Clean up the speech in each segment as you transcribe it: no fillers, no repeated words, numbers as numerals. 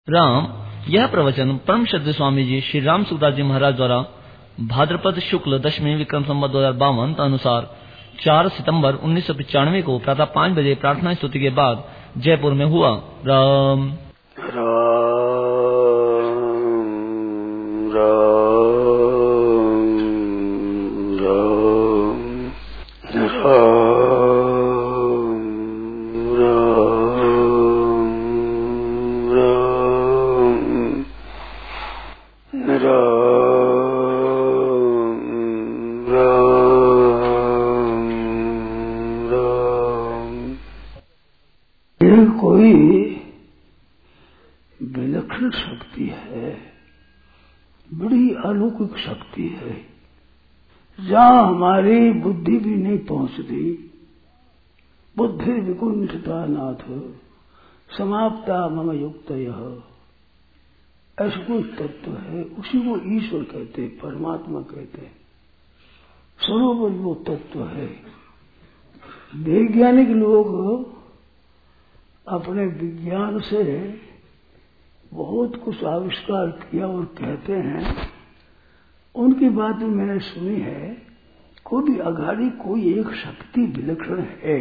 राम। यह प्रवचन परम श्रद्धेय स्वामी जी श्री राम सुखदास जी महाराज द्वारा भाद्रपद शुक्ल दशमी विक्रम संवत 2052 अनुसार 4 सितंबर 1995 को प्रातः 5 बजे प्रार्थना स्तुति के बाद जयपुर में हुआ। राम कोई विलक्षण शक्ति है, बड़ी अलौकिक शक्ति है, जहां हमारी बुद्धि भी नहीं पहुंचती। बुद्धि विकुंठता नाथ समाप्ता मम युक्त ऐसा कोई तत्व है, उसी को ईश्वर कहते, परमात्मा कहते, सर्वोपरि वो तत्व है। वैज्ञानिक लोग अपने विज्ञान से बहुत कुछ आविष्कार किया और कहते हैं, उनकी बात भी मैंने सुनी है। कोई अगाड़ी कोई एक शक्ति विलक्षण है,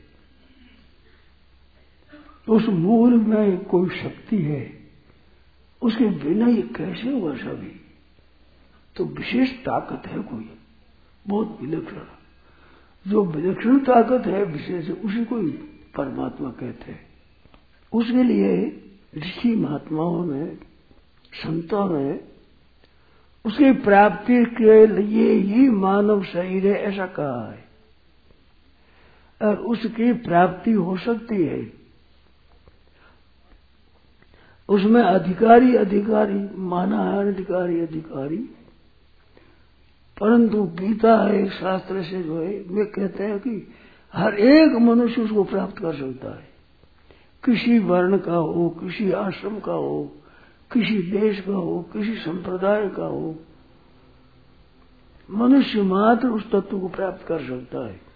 उस मूल में कोई शक्ति है, उसके बिना ये कैसे हुआ सभी? तो विशेष ताकत है कोई बहुत विलक्षण। जो विलक्षण ताकत है विशेष, उसी को परमात्मा कहते हैं। उसके लिए ऋषि महात्माओं ने, संतों ने उसकी प्राप्ति के लिए ही मानव शरीर है ऐसा कहा है, और उसकी प्राप्ति हो सकती है। उसमें अधिकारी अधिकारी माना है, अधिकारी अधिकारी, परंतु गीता है शास्त्र से जो है वे कहते हैं कि हर एक मनुष्य उसको प्राप्त कर सकता है। किसी वर्ण का हो, किसी आश्रम का हो, किसी देश का हो, किसी संप्रदाय का हो, मनुष्य मात्र उस तत्व को प्राप्त कर सकता है।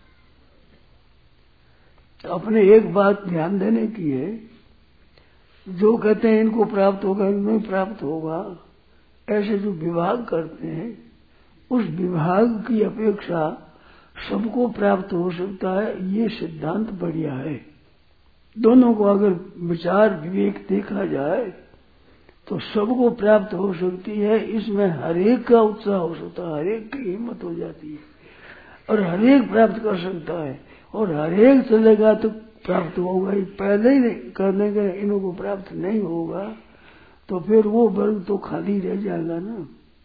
तो अपने एक बात ध्यान देने की है, जो कहते हैं इनको प्राप्त होगा, इनको नहीं प्राप्त होगा, ऐसे जो विभाग करते हैं, उस विभाग की अपेक्षा सबको प्राप्त हो सकता है, ये सिद्धांत बढ़िया है। दोनों को अगर विचार विवेक देखा जाए तो सबको प्राप्त हो सकती है। इसमें हरेक का उत्साह हो सकता है, हरेक की हिम्मत हो जाती है, और हरेक प्राप्त कर सकता है, और हरेक चलेगा तो प्राप्त होगा ही। पहले ही करने के इन्हों को प्राप्त नहीं होगा तो फिर वो वर्ग तो खाली रह जाएगा ना,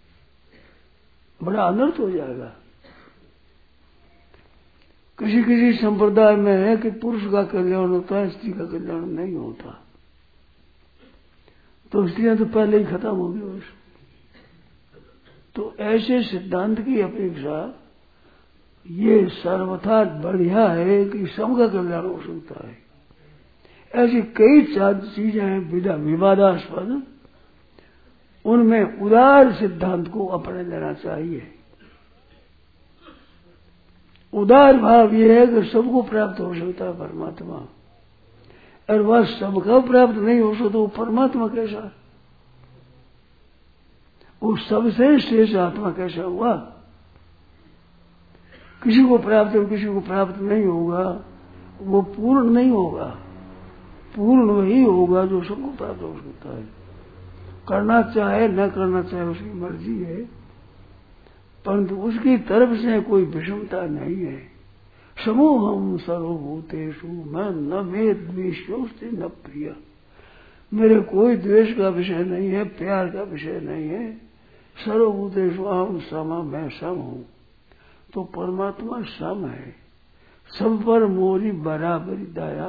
बड़ा अनर्थ हो जाएगा। किसी किसी संप्रदाय में है कि पुरुष का कल्याण होता है, स्त्री का कल्याण नहीं होता, तो स्त्रियां तो पहले ही खत्म हो गई। तो ऐसे सिद्धांत की अपेक्षा ये सर्वथा बढ़िया है कि सबका कल्याण हो सकता है। ऐसी कई चीजें हैं विवादास्पद, उनमें उदार सिद्धांत को अपने लेना चाहिए। उदार भाव यह है कि सबको प्राप्त हो सकता है परमात्मा, और वह सबका प्राप्त नहीं हो सकता, वो परमात्मा कैसा? वो सबसे श्रेष्ठ आत्मा कैसा हुआ? किसी को प्राप्त हो, किसी को प्राप्त नहीं होगा, वो पूर्ण नहीं होगा। पूर्ण वही होगा जो सबको प्राप्त हो सकता है। करना चाहे न करना चाहे उसकी मर्जी है, परंतु उसकी तरफ से कोई विषमता नहीं है। समूहम सर्वभूतेषु मैं न मे द्वेषोस्ति न प्रिय। मेरे कोई द्वेष का विषय नहीं है, प्यार का विषय नहीं है। सर्वभूतेषु अहम सम, मैं सम हूं। तो परमात्मा सम है, सब पर मोरी बराबरी दया।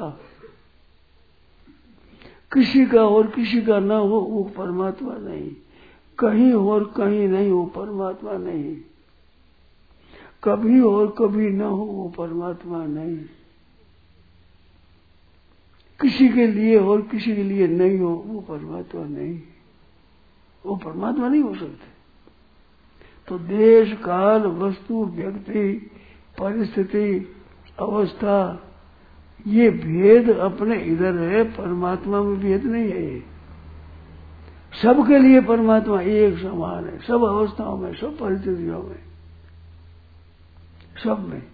किसी का और किसी का न हो वो परमात्मा नहीं, कहीं और कहीं नहीं हो परमात्मा नहीं, कभी और कभी न हो वो परमात्मा नहीं, किसी के लिए और किसी के लिए नहीं हो वो परमात्मा नहीं, वो परमात्मा नहीं हो सकते। तो देश काल वस्तु व्यक्ति परिस्थिति अवस्था ये भेद अपने इधर है, परमात्मा में भेद नहीं है। सबके लिए परमात्मा एक समान है, सब अवस्थाओं में, सब परिस्थितियों में, सब में।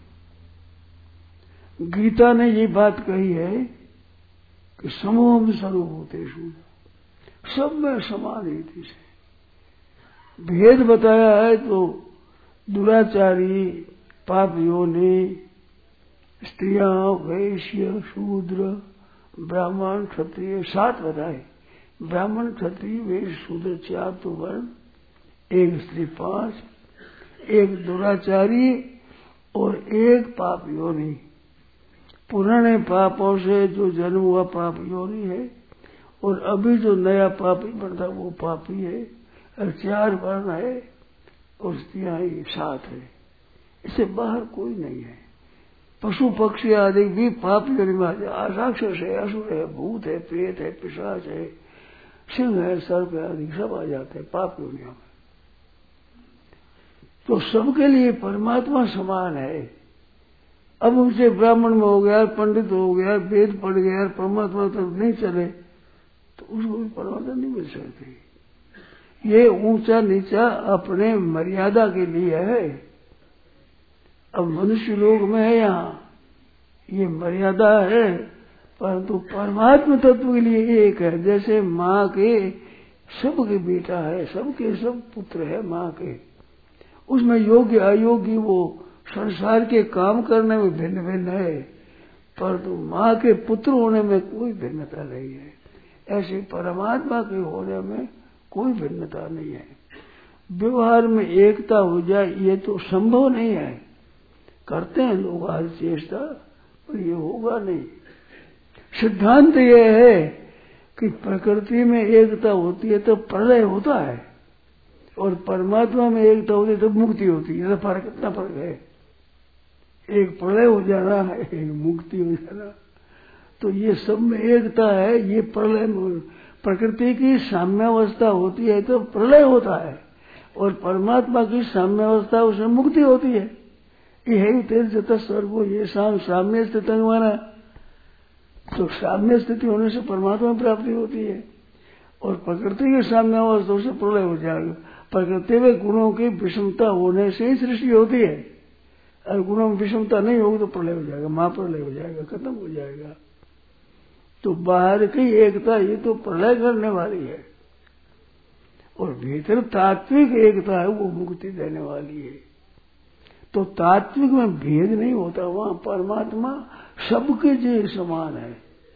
गीता ने ये बात कही है कि समोम सर्वभूतेषु, सब में समान रीति से। भेद बताया है तो दुराचारी, पाप योनि, स्त्रियां, वैश्य, शूद्र, ब्राह्मण, क्षत्रिय 7 बताए। ब्राह्मण, क्षत्रिय, वैश्य, शूद्र 4 तो वर्ण, एक स्त्री 5, एक दुराचारी और एक पाप योनि। पुराने पापों से जो जन्म हुआ पाप योनि है, और अभी जो नया पापी बनता वो पापी है। और 4 वर्ण है और स्त्रियां 7 है। इससे बाहर कोई नहीं है। पशु पक्षी आदि भी पाप योनि में राक्षस है, असुर है, भूत है, प्रेत है, पिशाच है, सिंह है, सर्प आदि सब आ जाते हैं पाप योनियों में। तो सबके लिए परमात्मा समान है। अब उनसे ब्राह्मण में हो गया, पंडित हो गया, वेद पढ़ गया, परमात्मा तो नहीं चले तो उसको भी परमात्मा नहीं मिल सकती। ये ऊंचा नीचा अपने मर्यादा के लिए है। अब मनुष्य लोक में है यहाँ ये मर्यादा है, परंतु परमात्मा तत्व के लिए एक है। जैसे माँ के सबके बेटा है, सबके सब पुत्र है माँ के, उसमें योग्य अयोग्य वो संसार के काम करने में भिन्न भिन्न है, परंतु माँ के पुत्र होने में कोई भिन्नता नहीं है। ऐसे परमात्मा के होने में कोई भिन्नता नहीं है। व्यवहार में एकता हो जाए ये तो संभव नहीं है। करते हैं लोग हर चेष्टा, पर ये होगा नहीं। सिद्धांत ये है कि प्रकृति में एकता होती है तो प्रलय होता है, और परमात्मा में एकता होती है तो मुक्ति होती है। फर्क कितना फर्क है, एक प्रलय हो जाना है, एक मुक्ति हो जाना। तो ये सब में एकता है। ये प्रलय प्रकृति की साम्यावस्था होती है तो प्रलय होता है, और परमात्मा की साम्यावस्था उसमें मुक्ति होती है। ये तेज जत स्वर्गो ये साम्य स्थिति माना, तो साम्य स्थिति होने से परमात्मा प्राप्ति होती है, और प्रकृति के साम्यावस्था से प्रलय हो जाएगा। प्रकृति में गुणों की विषमता होने से ही सृष्टि होती है, और गुणों में विषमता नहीं होगी तो प्रलय हो जाएगा, महाप्रलय हो जाएगा, खत्म हो जाएगा। तो बाहर की एकता ये तो प्रलय करने वाली है, और भीतर तात्विक एकता है वो मुक्ति देने वाली है। तो तात्विक में भेद नहीं होता, वहां परमात्मा सबके लिए समान है।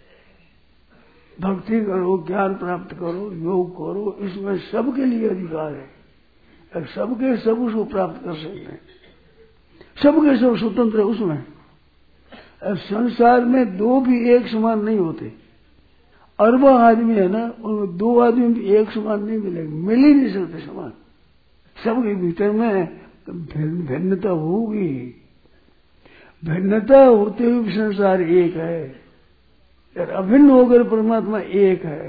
भक्ति करो, ज्ञान प्राप्त करो, योग करो, इसमें सबके लिए अधिकार है, और सबके सब उसको प्राप्त कर सकते हैं। सबके सब स्वतंत्र है उसमें। अब संसार में 2 भी एक समान नहीं होते। अरबों आदमी है ना, उनमें 2 आदमी भी एक समान नहीं मिलेंगे, मिल ही नहीं सकते समान। सबके भीतर में भिन्नता होगी। भिन्नता होते हुए संसार एक है, और अभिन्न होकर परमात्मा एक है।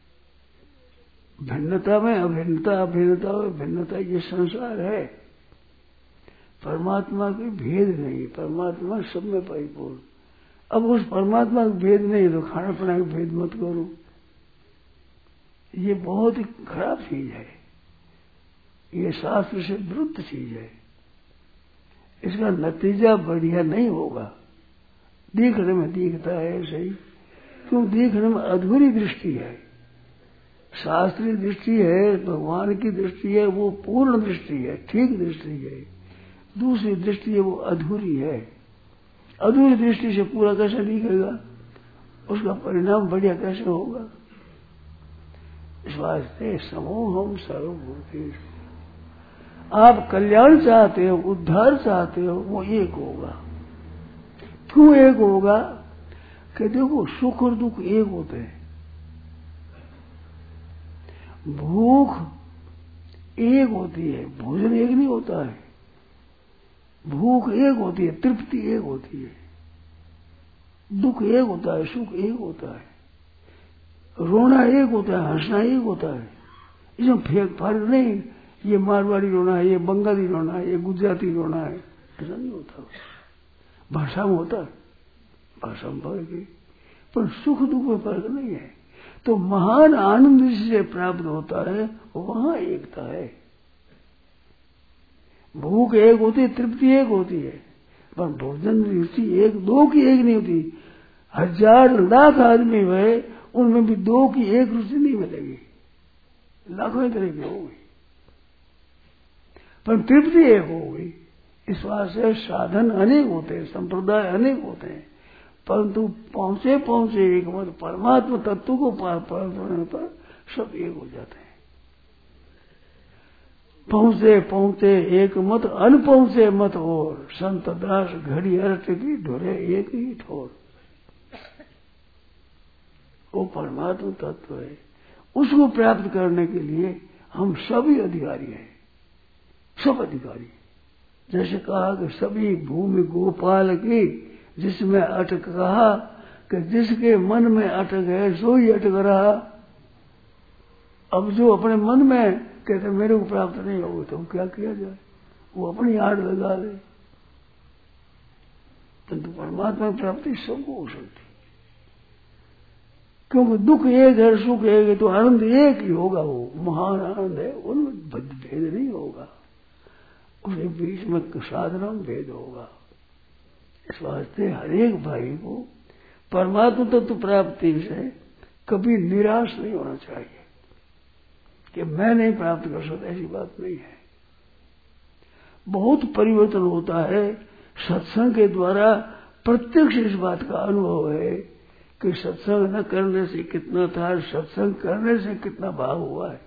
भिन्नता में अभिन्नता, अभिन्नता में भिन्नता, ये संसार है। परमात्मा की भेद नहीं, परमात्मा सब में परिपूर्ण। अब उस परमात्मा का भेद नहीं तो खाना पीना का भेद मत करो, ये बहुत ही खराब चीज है, ये शास्त्र से विरुद्ध चीज है। इसका नतीजा बढ़िया नहीं होगा। देखने में दिखता है सही, क्यों देखने में अधूरी दृष्टि है। शास्त्रीय दृष्टि है, भगवान की दृष्टि है, वो पूर्ण दृष्टि है, ठीक दृष्टि है। दूसरी दृष्टि है वो अधूरी है। अधूरी दृष्टि से पूरा कैसे दिखेगा, उसका परिणाम बढ़िया कैसे होगा। इस वास्ते समूहम सर्वभूतेषु, आप कल्याण चाहते हो, उद्धार चाहते हो, वो एक होगा। क्यों एक होगा कि देखो सुख और दुख एक होते हैं, भूख एक होती है, भोजन एक नहीं होता है। भूख एक होती है, तृप्ति एक होती है, दुख एक होता है, सुख एक होता है, रोना एक होता है, हंसना एक होता है। इसमें फर्क नहीं, ये मारवाड़ी रोना है, ये बंगाली रोना है, ये गुजराती रोना है, ऐसा नहीं होता। भाषा में होता है, भाषा में फर्क है, पर सुख दुख में फर्क नहीं है। तो महान आनंद जिससे प्राप्त होता है वहां एकता है। भूख एक होती है, तृप्ति एक होती है, पर भोजन रुचि एक दो की एक नहीं होती। 1000 लाख आदमी हुए, उनमें भी दो की एक रुचि नहीं मिलेगी, लाखों तरह की होगी, पर तृप्ति एक होगी। इस वास्ते साधन अनेक होते हैं, संप्रदाय अनेक होते हैं, परंतु पहुंचे एक मत परमात्मा तत्व को प्राप्त होने पर सब एक हो जाते हैं। पहुंचे एक मत अनपहुंचे मत और, संत दास घड़ी अर्थ की ढोरे एक ही ठोर। वो परमात्मा तत्व है, उसको प्राप्त करने के लिए हम सभी अधिकारी हैं, सब अधिकारी। जैसे कहा कि सभी भूमि गोपाल की, जिसमें अटक कहा कि जिसके मन में अटक है सो ही अटक रहा। अब जो अपने मन में कहते मेरे को प्राप्त नहीं होगा तो क्या किया जाए, वो अपनी आड़ लगा ले। परंतु परमात्मा की प्राप्ति सबको हो सकती, क्योंकि दुख एक है, सुख एक है, तो आनंद एक ही होगा। वो महान आनंद है, उनमें भेद नहीं होगा, उसके बीच में साधना में भेद होगा। इस वास्ते हरेक भाई को परमात्मा तत्व प्राप्ति से कभी निराश नहीं होना चाहिए कि मैं नहीं प्राप्त कर सकता, ऐसी बात नहीं है। बहुत परिवर्तन होता है सत्संग के द्वारा। प्रत्यक्ष इस बात का अनुभव है कि सत्संग न करने से कितना था, सत्संग करने से कितना भाव हुआ है।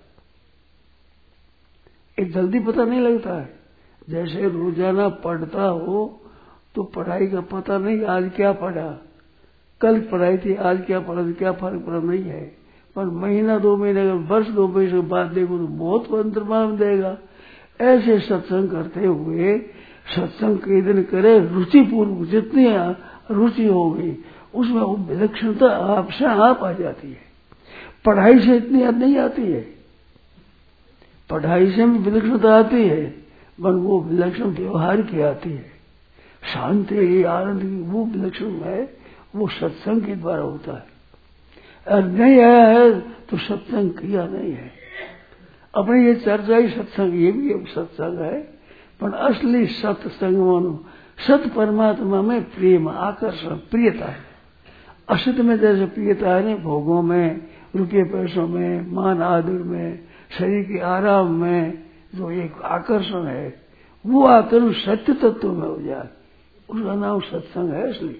ये जल्दी पता नहीं लगता है। जैसे रोजाना पढ़ता हो तो पढ़ाई का पता नहीं, आज क्या पढ़ा, कल पढ़ाई थी, आज क्या पढ़ा, क्या फर्क पड़ा नहीं है। पर महीना 2 महीने, वर्ष 2 वर्ष के बाद देखो तो बहुत अंतर मालूम देगा। ऐसे सत्संग करते हुए सत्संग के दिन करे रुचिपूर्वक, जितनी रुचि होगी उसमें वो विलक्षणता आपसे आप आ जाती है। पढ़ाई से इतनी याद नहीं आती है, पढ़ाई से भी विलक्षणता आती है, पर वो विलक्षण व्यवहार की आती है। शांति आनंद की वो विलक्षण है, वो सत्संग के द्वारा होता है। और नहीं आया है तो सत्संग किया नहीं है। अपने ये चर्चा ही सत्संग, ये भी एक सत्संग है, पर असली सत्संग मानो सत परमात्मा में प्रेम, आकर्षण, प्रियता है। असत में जैसे प्रियता है ना, भोगों में, रुपये पैसों में, मान आदर में, शरीर के आराम में जो एक आकर्षण है, वो आकर्षण सत्य तत्व में हो जाए, उसका नाम सत्संग है। इसलिए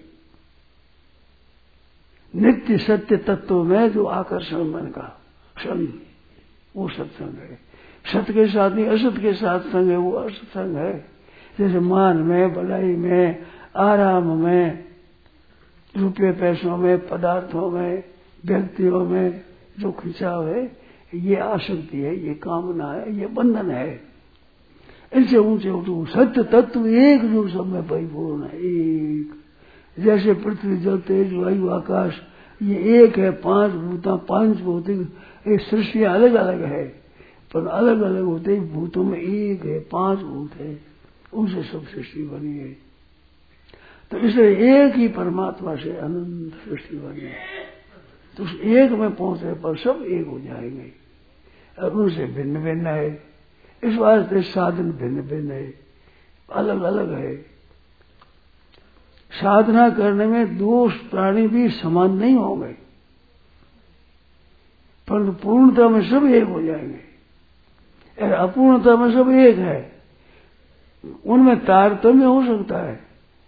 नित्य सत्य तत्व में जो आकर्षण मन का सभी, वो सत्संग है। सत्य के साथ नहीं असत के साथ संग है, वो असत्संग है। जैसे मान में, भलाई में, आराम में, रुपये पैसों में, पदार्थों में, व्यक्तियों में जो खिंचाव है, ये आसक्ति है, ये कामना है, ये बंधन है। इनसे ऊंचे उठो सत्य तत्व एक जो सब में परिपूर्ण है, एक। जैसे पृथ्वी, जल, तेज, वायु, आकाश, ये एक है। 5 भूता, 5 भौतिक, ये सृष्टियां अलग अलग है, पर अलग अलग होते भूतों में एक है, 5 भूत है, उनसे सब सृष्टि बनी है। तो इसलिए एक ही परमात्मा से अनंत सृष्टि बनी है। तो उस एक में पहुंचने पर सब एक हो जाएंगे, और उनसे भिन्न भिन्न है। इस वास्ते साधन भिन्न भिन्न है, अलग अलग है। साधना करने में दोष प्राणी भी समान नहीं होंगे, परंतु पूर्णता में सब एक हो जाएंगे। और अपूर्णता में सब एक है, उनमें तारतम्य हो सकता है।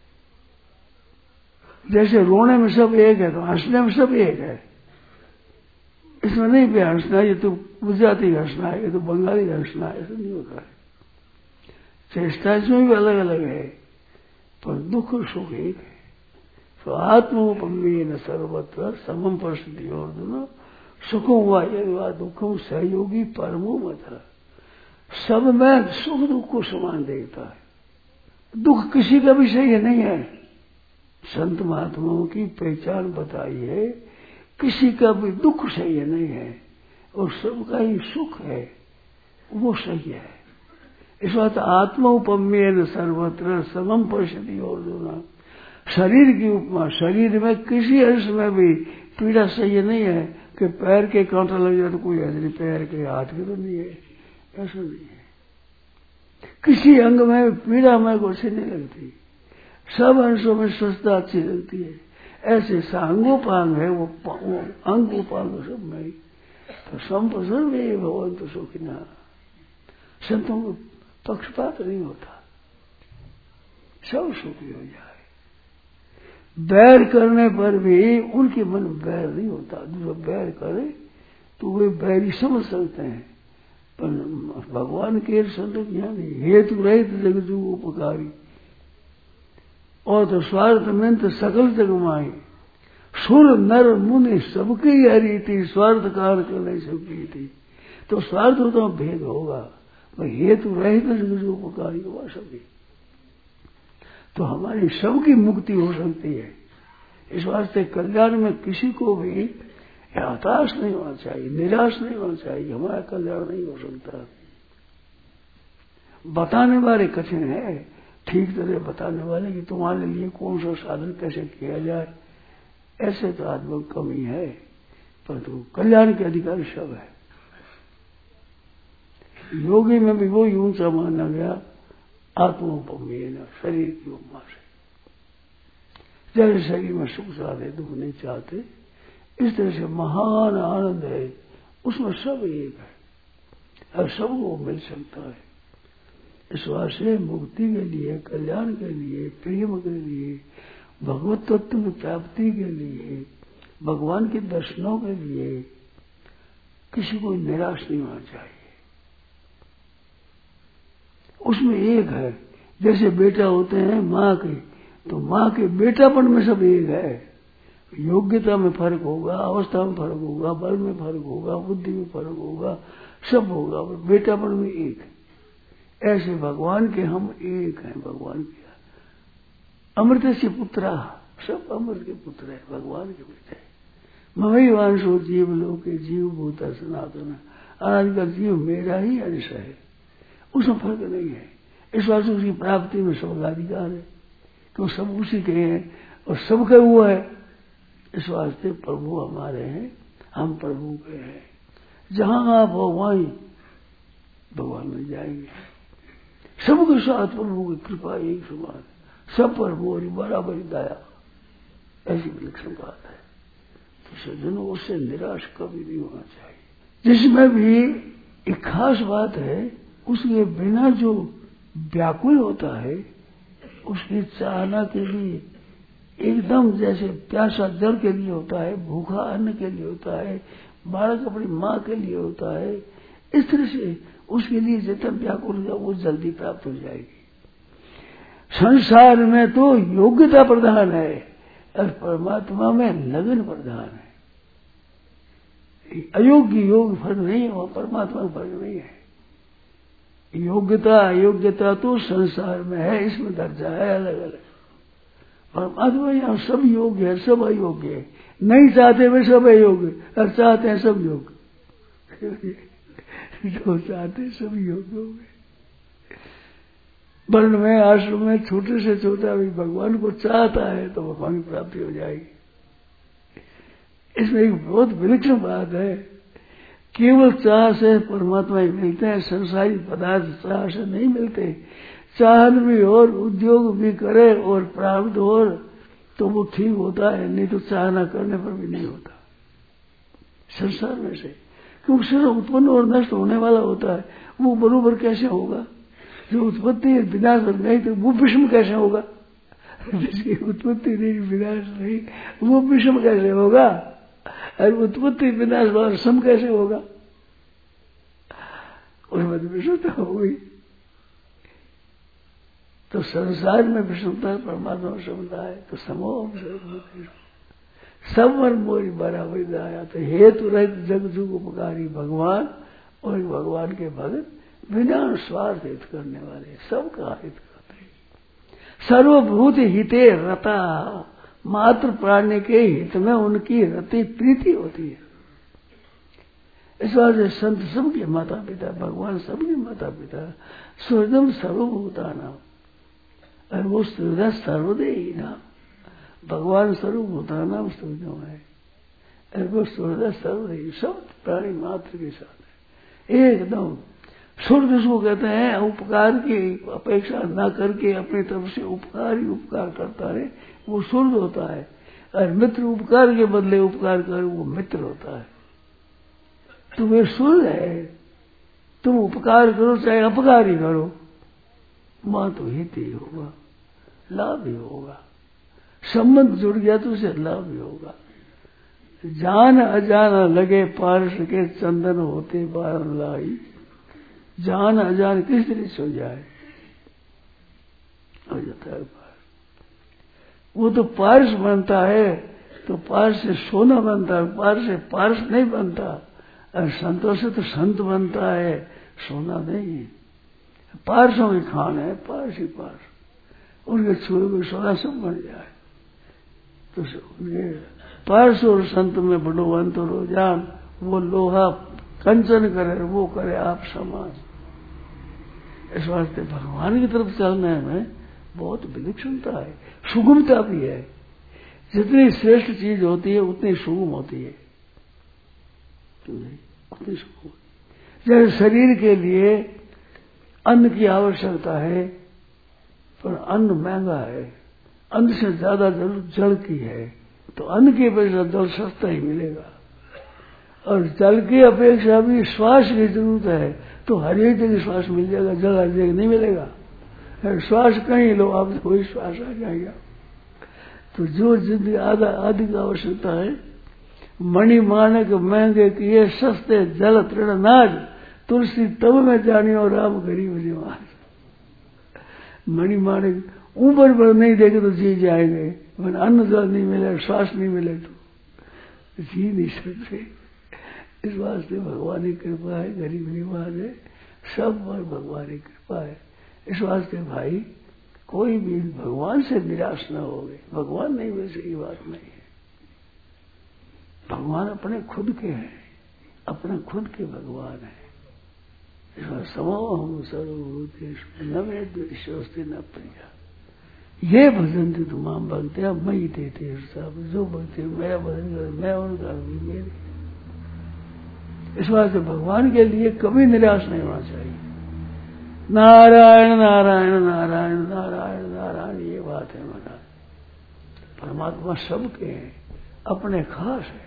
जैसे रोने में सब एक है तो हंसने में सब एक है। इसमें नहीं भी हंसना, ये तो गुजराती हंसना है, ये तो बंगाली हंसना है, ऐसा नहीं होता है। चेष्टा इसमें भी अलग अलग है, पर दुख और सुख एक है। तो आत्मोपमेन सर्वत्र समम परिस्थिति और दोनों सुखों हुआ यह दुखों सहयोगी परमो मत। सब में सुख दुख को समान देखता है। दुख किसी का भी सही नहीं है। संत महात्माओं की पहचान बताई है, किसी का भी दुख सही नहीं है और सबका ही सुख है, वो सही है। इस बात आत्मोपमेन सर्वत्र समम परिस्थिति और दोनों। शरीर की उपमा, शरीर में किसी अंश में भी पीड़ा सही नहीं है, कि पैर के कांटा लग जाए तो कोई ऐसे नहीं, पैर के हाथ के तो नहीं है, ऐसा नहीं है। किसी अंग में पीड़ा में कुछ नहीं लगती, सब अंशों में स्वस्थता अच्छी लगती है। ऐसे सांगोपांग है वो अंग उपांग सब में। तो संपसर में भगवान तो सुखिना, संतों को पक्षपात नहीं होता, सब सुखी हो जाए। बैर करने पर भी उनके मन में बैर नहीं होता, जो बैर करे तो वे बैरी समझ सकते हैं, पर भगवान के संतों की यहाँ नहीं। हेतु रहित जगजू उपकारी और तो स्वार्थ में तो सकल जग माई, सुर नर मुनि सबकी हरी थी, स्वार्थ कारण कर नहीं सकती थी। तो स्वार्थ होता भेद होगा, पर हेतु रहित जगजू उपकारी हुआ सभी, तो हमारी सबकी मुक्ति हो सकती है। इस वास्ते कल्याण में किसी को भी हताश नहीं होना चाहिए, निराश नहीं होना चाहिए। हमारा कल्याण नहीं हो सकता। बताने वाले कठिन है, ठीक तरह बताने वाले कि तुम्हारे लिए कौन सा साधन कैसे किया जाए, ऐसे तो आत्मा कमी है, परंतु कल्याण के अधिकारी सब है। योगी में भी वो ऊंचा माना गया आत्मोपमेन, शरीर की उपमा से। जैसे शरीर में सुख चाहते दुख नहीं चाहते, इस तरह से महान आनंद है, उसमें सब एक है और सबको मिल सकता है। इस वास्ते मुक्ति के लिए, कल्याण के लिए, प्रेम के लिए, भगवत तत्व की प्राप्ति के लिए, भगवान के दर्शनों के लिए किसी को निराश नहीं होना चाहिए। उसमें एक है, जैसे बेटा होते हैं माँ के, तो माँ के बेटापन में सब एक है। योग्यता में फर्क होगा, अवस्था में फर्क होगा, बल में फर्क होगा, बुद्धि में फर्क होगा, सब होगा, पर बेटापन में एक है। ऐसे भगवान के हम एक हैं। भगवान के अमृत से पुत्रा, सब अमृत के पुत्र है, भगवान के बेटे। ममई वांशो जीव लोके जीव भूता सनातन, अनादिकाल जीव मेरा ही अंश है, उसमें फर्क नहीं है। इस वास्ते उसकी प्राप्ति में सब अधिकार है, तो सब उसी के हैं और सबके वो है। इस वास्ते प्रभु हमारे हैं, हम प्रभु के हैं। जहां आप हो वहीं भगवान मिल जाएंगे। सबके साथ प्रभु की कृपा एक समान, सब पर मोरी बराबरी दया, ऐसी विलक्षण बात है। तो सज्जनों उससे निराश कभी नहीं होना चाहिए। जिसमें भी एक खास बात है, उसके बिना जो व्याकुल होता है, उसकी चाहना के लिए एकदम जैसे प्यासा जल के लिए होता है, भूखा अन्न के लिए होता है, बालक अपनी माँ के लिए होता है, इस तरह से उसके लिए जितना व्याकुल होगा वो जल्दी प्राप्त हो जाएगी। संसार में तो योग्यता प्रधान है और परमात्मा में लगन प्रधान है। अयोग्य योग फर्क नहीं है, वह परमात्मा में फर्क नहीं है। योग्यता अयोग्यता तो संसार में है, इसमें दर्जा है अलग अलग। परमात्मा यहाँ सब योग्य है, सब अयोग्य है। नहीं चाहते वे सब अयोग्य, और चाहते हैं सब योग्य। जो चाहते सब योग्य हो गए। वर्ण में, आश्रम में छोटे से छोटा भी भगवान को चाहता है तो भगवान की प्राप्ति हो जाएगी। इसमें एक बहुत विलक्षण बात है, केवल चाह से परमात्मा ही मिलते हैं, संसारी पदार्थ चाह से नहीं मिलते। चाहन भी और उद्योग भी करे और प्राप्त हो तो वो ठीक होता है, नहीं तो चाहना करने पर भी नहीं होता संसार में से। क्योंकि सिर्फ उत्पन्न और नष्ट होने वाला होता है, वो बरोबर कैसे होगा? जो उत्पत्ति विनाश नहीं तो वो विषम कैसे होगा? जिसकी उत्पत्ति नहीं विनाश नहीं वो विषम कैसे होगा? और उत्पत्ति विनाश और सम कैसे होगा? उसमें तो विषमता हो गई। तो संसार में विषमता, परमात्मा में समता है, तो समोह सब मन मोरी बराबरी आया। तो हेतु रहित जग जुग उपकारी भगवान और भगवान के भगत बिना स्वार्थ हित करने वाले, सबका हित करते। सर्वभूत हिते रता, मात्र प्राणी के हित में उनकी रति प्रीति होती है। इस वास्ते संत सबके माता पिता, भगवान सबके माता पिता, स्वर्गम सर्वभूता नाम, और वो हृदय सर्वदेही नाम, भगवान सर्वभूता नाम स्वर्गम है। वो सूर्य सर्व सब प्राणी मात्र के साथ है एकदम। स्वर्ग जिसको कहते हैं उपकार की अपेक्षा न करके अपनी तरफ से उपकार ही उपकार करता है, वो स्वर्ग होता है। और मित्र उपकार के बदले उपकार करे, वो मित्र होता है। तो वे स्वर्ग है। तुम उपकार करो चाहे अपकार ही करो, वहां तो हित ही होगा, लाभ ही होगा। संबंध जुड़ गया तो उसे लाभ ही होगा। जान अजाना लगे पारस के चंदन होते बारन लाई। जान अजान किस तरह से हो जाए, हो जाता है पारस। वो तो पारस बनता है, तो पारस से सोना बनता है, पारस से पारस नहीं बनता। और संतों से तो संत बनता है, सोना नहीं। पारसों की खान है, पारस ही पारस। उनके छुए हुए सोना सब बन जाए। तो उनके पारस और संत में बड़ो अंतर हो जान। वो लोहा कंचन करे, वो करे आप समाज। इस वास्ते भगवान की तरफ चलने में बहुत विलक्षणता है, सुगमता भी है। जितनी श्रेष्ठ चीज होती है उतनी सुगम होती है, उतनी सुगम। जैसे शरीर के लिए अन्न की आवश्यकता है, पर अन्न महंगा है, अन्न से ज्यादा जरूरत जल की है, तो अन्न की अपेक्षा जल सस्ता ही मिलेगा। और जल की अपेक्षा भी श्वास की जरूरत है, तो हर एक जगह श्वास मिल जाएगा, जल हर जगह नहीं मिलेगा। श्वास कहीं लो आप, कोई श्वास आ जाएगा। तो जो जिंदगी आदि की आवश्यकता है, मणि माणक महंगे किए सस्ते जल तृण नाज। तुलसी तब में जानी और राम गरीब निवास। मणि माणक ऊपर पर नहीं देखे तो जी जाएंगे, पर अन्न जल नहीं मिले, श्वास नहीं मिले तो जी नहीं सकते। इस वास्ते भगवान की कृपा है, गरीब निवास है, सब पर भगवान की कृपा है। इस वास्ते भाई कोई भी भगवान से निराश न हो गए। भगवान नहीं वैसे की बात नहीं है। भगवान अपने खुद के हैं, अपने खुद के भगवान है। समोहम सर्वभूतेषु न मे द्वेषोस्ति न प्रिया। ये भजन थी तुमाम भक्तियां मई देते सब। जो भक्ति मेरा भजन करे मैं उनका भी मेरे। इस वास्ते भगवान के लिए कभी निराश नहीं होना चाहिए। नारायण नारायण नारायण नारायण नारायण, ये बात है महाराज। परमात्मा सबके हैं, अपने खास है।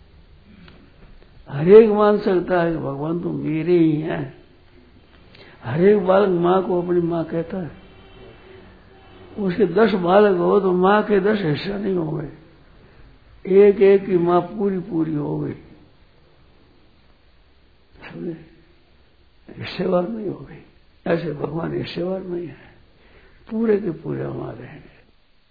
हर एक मान सकता है कि भगवान तो मेरे ही हैं। हर एक बालक माँ को अपनी माँ कहता है। उसके 10 बालक हो तो माँ के 10 हिस्सा नहीं हो गए, एक एक की माँ पूरी पूरी हो गई, हिस्सेवार नहीं हो गई। ऐसे भगवान हिस्सेवार नहीं है, पूरे के पूरे हमारे हैं।